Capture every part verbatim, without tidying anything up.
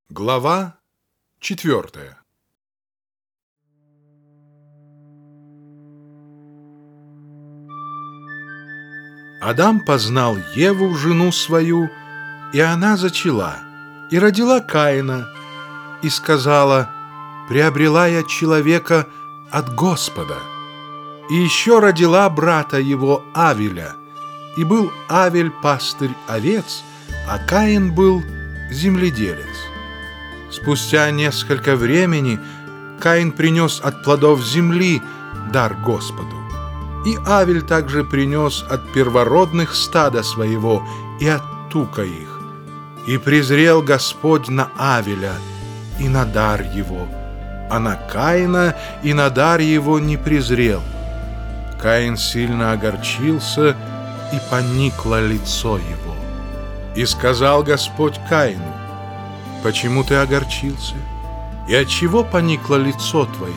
Глава четвертая. Адам познал Еву, жену свою, и она зачала, и родила Каина, и сказала: «Приобрела я человека от Господа». И еще родила брата его Авеля, и был Авель пастырь овец, а Каин был земледелец. Спустя несколько времени Каин принес от плодов земли дар Господу. И Авель также принес от первородных стада своего и от тука их. И презрел Господь на Авеля и на дар его, а на Каина и на дар его не презрел. Каин сильно огорчился, и поникло лицо его. И сказал Господь Каину: «Почему ты огорчился? И отчего поникло лицо твое?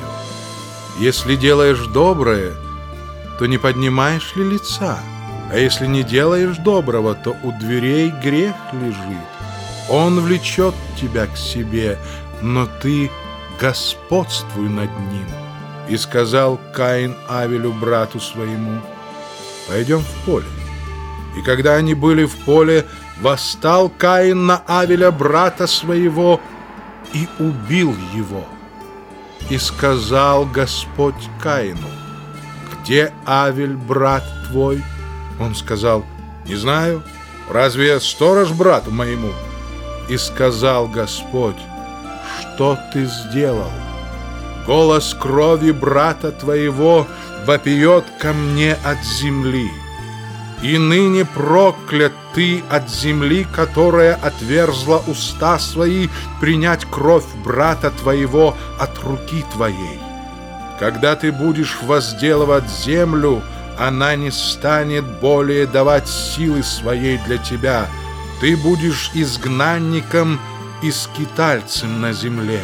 Если делаешь доброе, то не поднимаешь ли лица? А если не делаешь доброго, то у дверей грех лежит. Он влечет тебя к себе, но ты господствуй над ним». И сказал Каин Авелю, брату своему: «Пойдем в поле». И когда они были в поле, восстал Каин на Авеля, брата своего, и убил его. И сказал Господь Каину: «Где Авель, брат твой?» Он сказал: «Не знаю. Разве я сторож брату моему?» И сказал Господь: «Что ты сделал? Голос крови брата твоего вопиет ко мне от земли. И ныне проклят ты от земли, которая отверзла уста свои принять кровь брата твоего от руки твоей. Когда ты будешь возделывать землю, она не станет более давать силы своей для тебя. Ты будешь изгнанником и скитальцем на земле».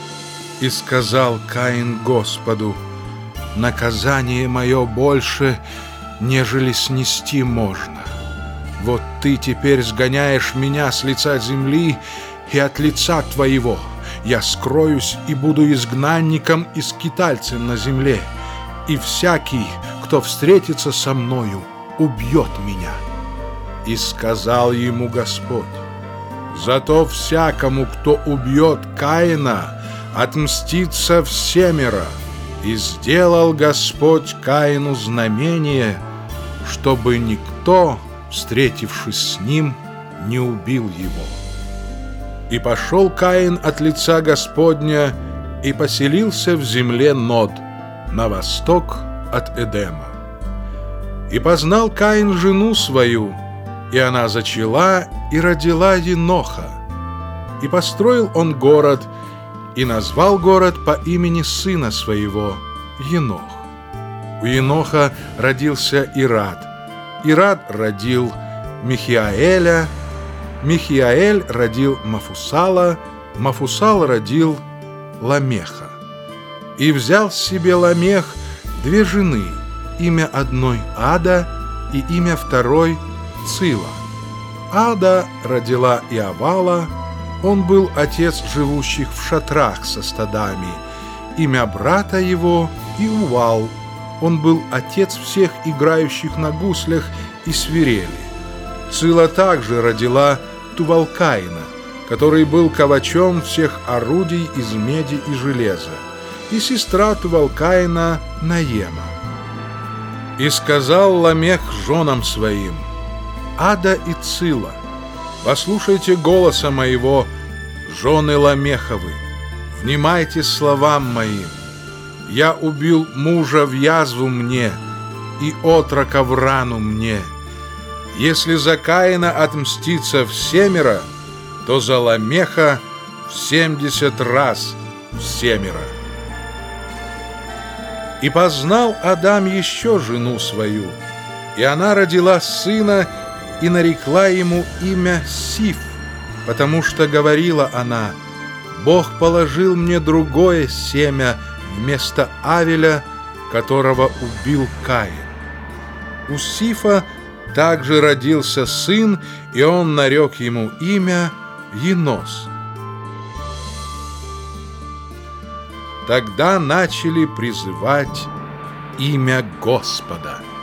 И сказал Каин Господу: «Наказание мое больше, нежели снести можно. Вот ты теперь сгоняешь меня с лица земли, и от лица твоего я скроюсь и буду изгнанником и скитальцем на земле, и всякий, кто встретится со мною, убьет меня». И сказал ему Господь: «Зато всякому, кто убьет Каина, отмстится всемеро». И сделал Господь Каину знамение, чтобы никто, встретившись с ним, не убил его. И пошел Каин от лица Господня и поселился в земле Нод, на восток от Эдема. И познал Каин жену свою, и она зачала и родила Еноха. И построил он город, и назвал город по имени сына своего Енох. У Еноха родился Ирад. Ирад родил Михиаэля, Михиаэль родил Мафусала, Мафусал родил Ламеха. И взял себе Ламех две жены, имя одной Ада и имя второй Цила. Ада родила Иавала, он был отец живущих в шатрах со стадами, имя брата его Иувал, он был отец всех играющих на гуслях и свирели. Цила также родила Тувалкаина, который был ковачом всех орудий из меди и железа, и сестра Тувалкаина Наема. И сказал Ламех женам своим: «Ада и Цила, послушайте голоса моего, жены Ламеховы, внимайте словам моим. Я убил мужа в язву мне, и отрока в рану мне. Если за Каина отмстится всемеро, то за Ламеха в семьдесят раз всемеро». И познал Адам еще жену свою, и она родила сына, и нарекла ему имя Сиф, потому что говорила она: «Бог положил мне другое семя вместо Авеля, которого убил Каин». У Сифа также родился сын, и он нарек ему имя Енос. Тогда начали призывать имя Господа.